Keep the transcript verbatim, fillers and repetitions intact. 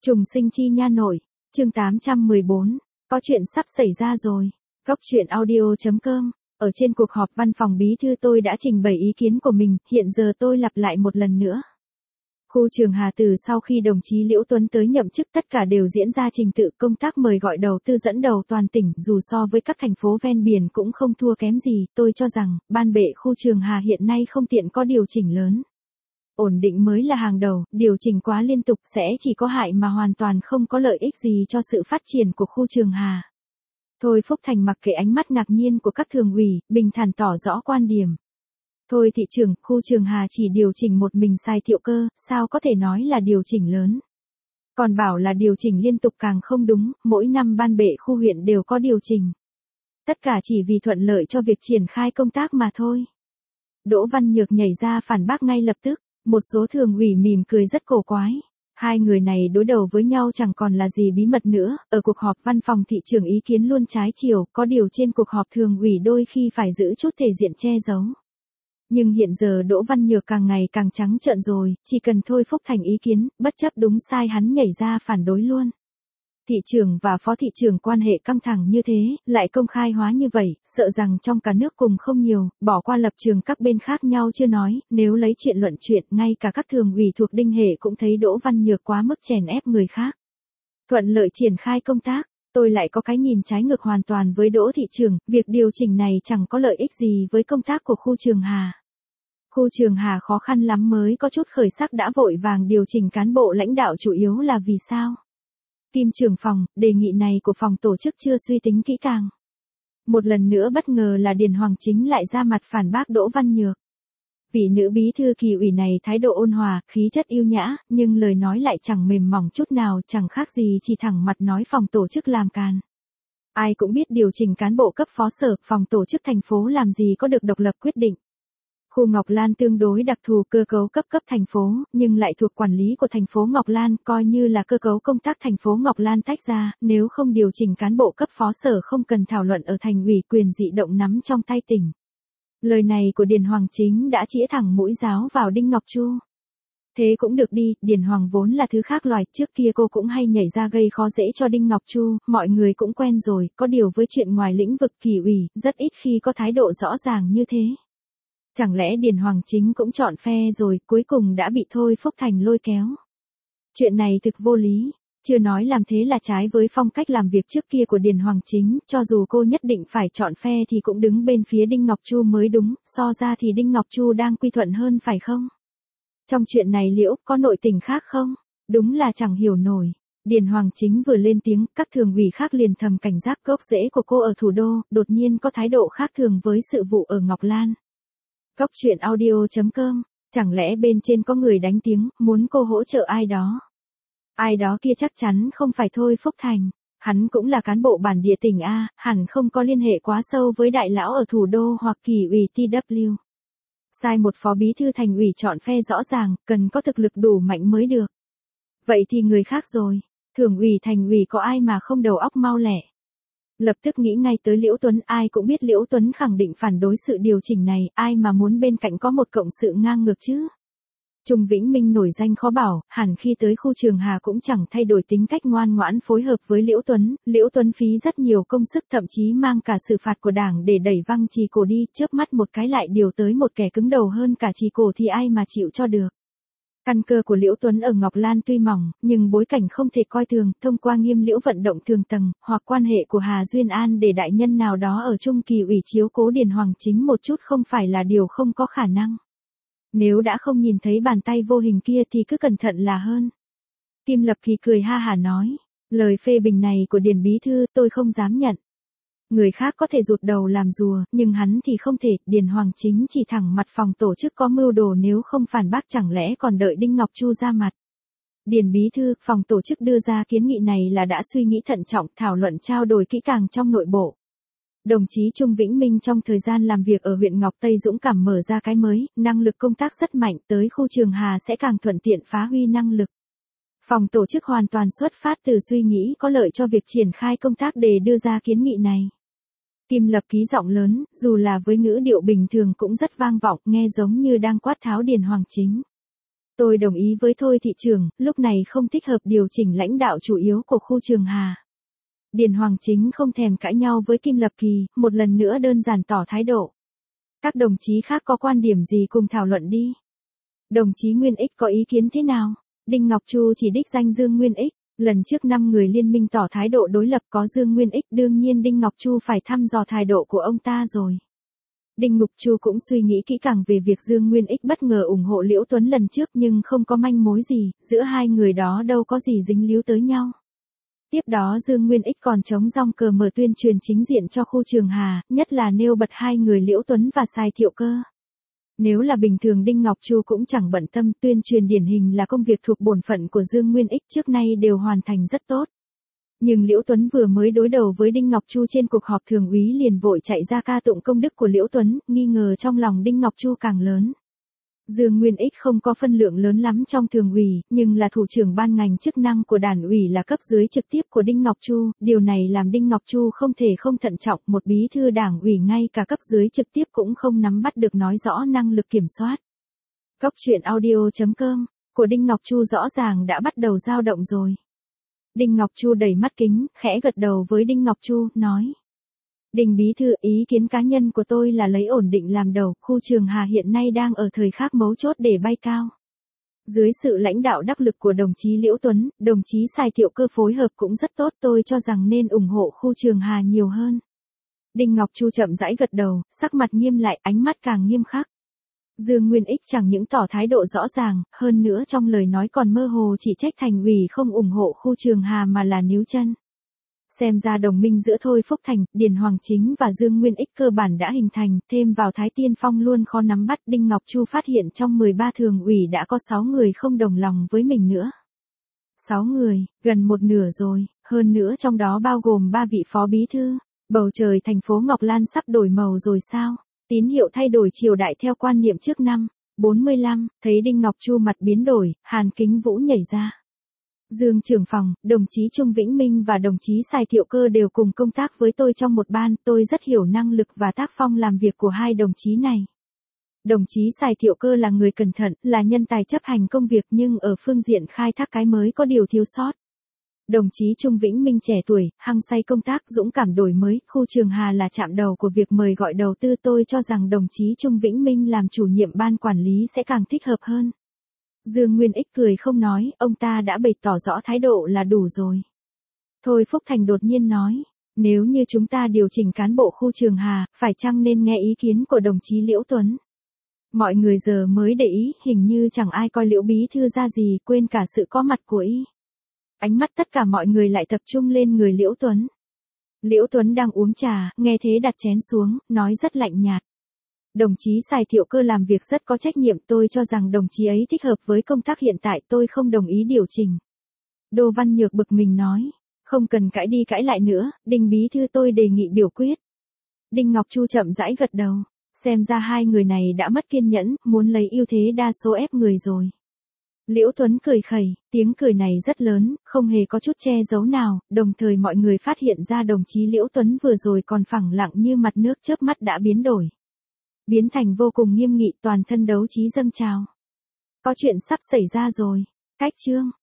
Trùng sinh chi nha nội, chương tám trăm mười bốn, có chuyện sắp xảy ra rồi. Góc truyện audio.com, ở trên cuộc họp văn phòng bí thư tôi đã trình bày ý kiến của mình, hiện giờ tôi lặp lại một lần nữa. Khu Trường Hà từ sau khi đồng chí Liễu Tuấn tới nhậm chức tất cả đều diễn ra trình tự công tác mời gọi đầu tư dẫn đầu toàn tỉnh, dù so với các thành phố ven biển cũng không thua kém gì, tôi cho rằng, ban bệ khu Trường Hà hiện nay không tiện có điều chỉnh lớn. Ổn định mới là hàng đầu, điều chỉnh quá liên tục sẽ chỉ có hại mà hoàn toàn không có lợi ích gì cho sự phát triển của khu Trường Hà. Thôi Phúc Thành mặc kệ ánh mắt ngạc nhiên của các thường ủy, bình thản tỏ rõ quan điểm. Thôi thị trưởng, khu Trường Hà chỉ điều chỉnh một mình sai Thiệu Cơ, sao có thể nói là điều chỉnh lớn. Còn bảo là điều chỉnh liên tục càng không đúng, mỗi năm ban bệ khu huyện đều có điều chỉnh. Tất cả chỉ vì thuận lợi cho việc triển khai công tác mà thôi. Đỗ Văn Nhược nhảy ra phản bác ngay lập tức. Một số thường ủy mỉm cười rất cổ quái. Hai người này đối đầu với nhau chẳng còn là gì bí mật nữa, ở cuộc họp văn phòng thị trưởng ý kiến luôn trái chiều, có điều trên cuộc họp thường ủy đôi khi phải giữ chút thể diện che giấu. Nhưng hiện giờ Đỗ Văn Nhược càng ngày càng trắng trợn rồi, chỉ cần Thôi Phúc Thành ý kiến, bất chấp đúng sai hắn nhảy ra phản đối luôn. Thị trưởng và phó thị trưởng quan hệ căng thẳng như thế, lại công khai hóa như vậy, sợ rằng trong cả nước cùng không nhiều, bỏ qua lập trường các bên khác nhau chưa nói, nếu lấy chuyện luận chuyện, ngay cả các thường ủy thuộc Đinh Hệ cũng thấy Đỗ Văn Nhược quá mức chèn ép người khác. Thuận lợi triển khai công tác, tôi lại có cái nhìn trái ngược hoàn toàn với Đỗ thị trưởng, việc điều chỉnh này chẳng có lợi ích gì với công tác của khu Trường Hà. Khu Trường Hà khó khăn lắm mới có chút khởi sắc đã vội vàng điều chỉnh cán bộ lãnh đạo chủ yếu là vì sao? Kim trưởng phòng, đề nghị này của phòng tổ chức chưa suy tính kỹ càng. Một lần nữa bất ngờ là Điền Hoàng Chính lại ra mặt phản bác Đỗ Văn Nhược. Vị nữ bí thư kỳ ủy này thái độ ôn hòa, khí chất yêu nhã, nhưng lời nói lại chẳng mềm mỏng chút nào, chẳng khác gì chỉ thẳng mặt nói phòng tổ chức làm càn. Ai cũng biết điều chỉnh cán bộ cấp phó sở, phòng tổ chức thành phố làm gì có được độc lập quyết định. Khu Ngọc Lan tương đối đặc thù cơ cấu cấp cấp thành phố, nhưng lại thuộc quản lý của thành phố Ngọc Lan, coi như là cơ cấu công tác thành phố Ngọc Lan tách ra, nếu không điều chỉnh cán bộ cấp phó sở không cần thảo luận ở thành ủy, quyền dị động nắm trong tay tỉnh. Lời này của Điền Hoàng Chính đã chĩa thẳng mũi giáo vào Đinh Ngọc Chu. Thế cũng được đi, Điền Hoàng vốn là thứ khác loài, trước kia cô cũng hay nhảy ra gây khó dễ cho Đinh Ngọc Chu, mọi người cũng quen rồi, có điều với chuyện ngoài lĩnh vực kỳ ủy, rất ít khi có thái độ rõ ràng như thế. Chẳng lẽ Điền Hoàng Chính cũng chọn phe rồi, cuối cùng đã bị Thôi Phúc Thành lôi kéo. Chuyện này thực vô lý, chưa nói làm thế là trái với phong cách làm việc trước kia của Điền Hoàng Chính, cho dù cô nhất định phải chọn phe thì cũng đứng bên phía Đinh Ngọc Chu mới đúng, so ra thì Đinh Ngọc Chu đang quy thuận hơn phải không? Trong chuyện này Liễu có nội tình khác không? Đúng là chẳng hiểu nổi. Điền Hoàng Chính vừa lên tiếng, các thường ủy khác liền thầm cảnh giác gốc rễ của cô ở thủ đô, đột nhiên có thái độ khác thường với sự vụ ở Ngọc Lan. Góc truyện audio.com, chẳng lẽ bên trên có người đánh tiếng, muốn cô hỗ trợ ai đó? Ai đó kia chắc chắn không phải Thôi Phúc Thành, hắn cũng là cán bộ bản địa tỉnh A, hẳn không có liên hệ quá sâu với đại lão ở thủ đô hoặc kỳ ủy tê vê. Sai một phó bí thư thành ủy chọn phe rõ ràng, cần có thực lực đủ mạnh mới được. Vậy thì người khác rồi, thường ủy thành ủy có ai mà không đầu óc mau lẹ. Lập tức nghĩ ngay tới Liễu Tuấn, ai cũng biết Liễu Tuấn khẳng định phản đối sự điều chỉnh này, ai mà muốn bên cạnh có một cộng sự ngang ngược chứ. Trung Vĩnh Minh nổi danh khó bảo, hẳn khi tới khu Trường Hà cũng chẳng thay đổi tính cách ngoan ngoãn phối hợp với Liễu Tuấn, Liễu Tuấn phí rất nhiều công sức thậm chí mang cả sự phạt của đảng để đẩy văng Trì Cổ đi, chớp mắt một cái lại điều tới một kẻ cứng đầu hơn cả Trì Cổ thì ai mà chịu cho được. Căn cơ của Liễu Tuấn ở Ngọc Lan tuy mỏng, nhưng bối cảnh không thể coi thường, thông qua Nghiêm Liễu vận động thường tầng, hoặc quan hệ của Hà Duyên An để đại nhân nào đó ở Trung kỳ ủy chiếu cố Điền Hoàng Chính một chút không phải là điều không có khả năng. Nếu đã không nhìn thấy bàn tay vô hình kia thì cứ cẩn thận là hơn. Kim Lập Kỳ cười ha hả nói, lời phê bình này của Điền Bí Thư tôi không dám nhận. Người khác có thể rụt đầu làm rùa, nhưng hắn thì không thể, Điền Hoàng Chính chỉ thẳng mặt phòng tổ chức có mưu đồ, nếu không phản bác chẳng lẽ còn đợi Đinh Ngọc Chu ra mặt. Điền Bí Thư, phòng tổ chức đưa ra kiến nghị này là đã suy nghĩ thận trọng, thảo luận trao đổi kỹ càng trong nội bộ. Đồng chí Trung Vĩnh Minh trong thời gian làm việc ở huyện Ngọc Tây dũng cảm mở ra cái mới, năng lực công tác rất mạnh, tới khu Trường Hà sẽ càng thuận tiện phát huy năng lực. Phòng tổ chức hoàn toàn xuất phát từ suy nghĩ có lợi cho việc triển khai công tác để đưa ra kiến nghị này. Kim Lập Ký giọng lớn, dù là với ngữ điệu bình thường cũng rất vang vọng, nghe giống như đang quát tháo Điền Hoàng Chính. Tôi đồng ý với Thôi thị trưởng, lúc này không thích hợp điều chỉnh lãnh đạo chủ yếu của khu Trường Hà. Điền Hoàng Chính không thèm cãi nhau với Kim Lập Kỳ, một lần nữa đơn giản tỏ thái độ. Các đồng chí khác có quan điểm gì cùng thảo luận đi. Đồng chí Nguyên Ích có ý kiến thế nào? Đinh Ngọc Chu chỉ đích danh Dương Nguyên Ích. Lần trước năm người liên minh tỏ thái độ đối lập có Dương Nguyên Ích, đương nhiên Đinh Ngọc Chu phải thăm dò thái độ của ông ta rồi. Đinh Ngọc Chu cũng suy nghĩ kỹ càng về việc Dương Nguyên Ích bất ngờ ủng hộ Liễu Tuấn lần trước nhưng không có manh mối gì, giữa hai người đó đâu có gì dính líu tới nhau. Tiếp đó Dương Nguyên Ích còn chống rong cờ mở tuyên truyền chính diện cho khu Trường Hà, nhất là nêu bật hai người Liễu Tuấn và Sai Thiệu Cơ. Nếu là bình thường Đinh Ngọc Chu cũng chẳng bận tâm, tuyên truyền điển hình là công việc thuộc bổn phận của Dương Nguyên Ích trước nay đều hoàn thành rất tốt. Nhưng Liễu Tuấn vừa mới đối đầu với Đinh Ngọc Chu trên cuộc họp thường úy liền vội chạy ra ca tụng công đức của Liễu Tuấn, nghi ngờ trong lòng Đinh Ngọc Chu càng lớn. Dương Nguyên Ích không có phân lượng lớn lắm trong thường ủy, nhưng là thủ trưởng ban ngành chức năng của đảng ủy là cấp dưới trực tiếp của Đinh Ngọc Chu, điều này làm Đinh Ngọc Chu không thể không thận trọng, một bí thư đảng ủy ngay cả cấp dưới trực tiếp cũng không nắm bắt được nói rõ năng lực kiểm soát. Cốc truyện audio chấm com của Đinh Ngọc Chu rõ ràng đã bắt đầu dao động rồi. Đinh Ngọc Chu đẩy mắt kính, khẽ gật đầu với Đinh Ngọc Chu, nói. Đinh bí thư, ý kiến cá nhân của tôi là lấy ổn định làm đầu, khu Trường Hà hiện nay đang ở thời khắc mấu chốt để bay cao. Dưới sự lãnh đạo đắc lực của đồng chí Liễu Tuấn, đồng chí Sai Thiệu Cơ phối hợp cũng rất tốt, tôi cho rằng nên ủng hộ khu Trường Hà nhiều hơn. Đinh Ngọc Chu chậm rãi gật đầu, sắc mặt nghiêm lại, ánh mắt càng nghiêm khắc. Dương Nguyên Ích chẳng những tỏ thái độ rõ ràng, hơn nữa trong lời nói còn mơ hồ chỉ trách thành ủy không ủng hộ khu Trường Hà mà là níu chân. Xem ra đồng minh giữa Thôi Phúc Thành, Điền Hoàng Chính và Dương Nguyên Ích cơ bản đã hình thành, thêm vào Thái Tiên Phong luôn khó nắm bắt. Đinh Ngọc Chu phát hiện trong mười ba thường ủy đã có sáu người không đồng lòng với mình nữa. sáu người, gần một nửa rồi, hơn nữa trong đó bao gồm ba vị phó bí thư. Bầu trời thành phố Ngọc Lan sắp đổi màu rồi sao? Tín hiệu thay đổi triều đại theo quan niệm trước năm bốn mươi lăm, thấy Đinh Ngọc Chu mặt biến đổi, Hàn Kính Vũ nhảy ra. Dương trưởng phòng, đồng chí Trung Vĩnh Minh và đồng chí Sai Thiệu Cơ đều cùng công tác với tôi trong một ban, tôi rất hiểu năng lực và tác phong làm việc của hai đồng chí này. Đồng chí Sai Thiệu Cơ là người cẩn thận, là nhân tài chấp hành công việc nhưng ở phương diện khai thác cái mới có điều thiếu sót. Đồng chí Trung Vĩnh Minh trẻ tuổi, hăng say công tác, dũng cảm đổi mới, khu Trường Hà là chạm đầu của việc mời gọi đầu tư, tôi cho rằng đồng chí Trung Vĩnh Minh làm chủ nhiệm ban quản lý sẽ càng thích hợp hơn. Dương Nguyên Ích cười không nói, ông ta đã bày tỏ rõ thái độ là đủ rồi. Thôi Phúc Thành đột nhiên nói, nếu như chúng ta điều chỉnh cán bộ khu Trường Hà, phải chăng nên nghe ý kiến của đồng chí Liễu Tuấn? Mọi người giờ mới để ý, hình như chẳng ai coi Liễu bí thư ra gì, quên cả sự có mặt của y. Ánh mắt tất cả mọi người lại tập trung lên người Liễu Tuấn. Liễu Tuấn đang uống trà, nghe thế đặt chén xuống, nói rất lạnh nhạt. Đồng chí Sai Thiệu Cơ làm việc rất có trách nhiệm, tôi cho rằng đồng chí ấy thích hợp với công tác hiện tại, tôi không đồng ý điều chỉnh. Đô Văn Nhược bực mình nói, không cần cãi đi cãi lại nữa, Đinh bí thư tôi đề nghị biểu quyết. Đinh Ngọc Chu chậm rãi gật đầu, xem ra hai người này đã mất kiên nhẫn, muốn lấy ưu thế đa số ép người rồi. Liễu Tuấn cười khẩy, tiếng cười này rất lớn, không hề có chút che giấu nào, đồng thời mọi người phát hiện ra đồng chí Liễu Tuấn vừa rồi còn phẳng lặng như mặt nước chớp mắt đã biến đổi. Biến thành vô cùng nghiêm nghị, toàn thân đấu trí dâng trào. Có chuyện sắp xảy ra rồi. Cách chương.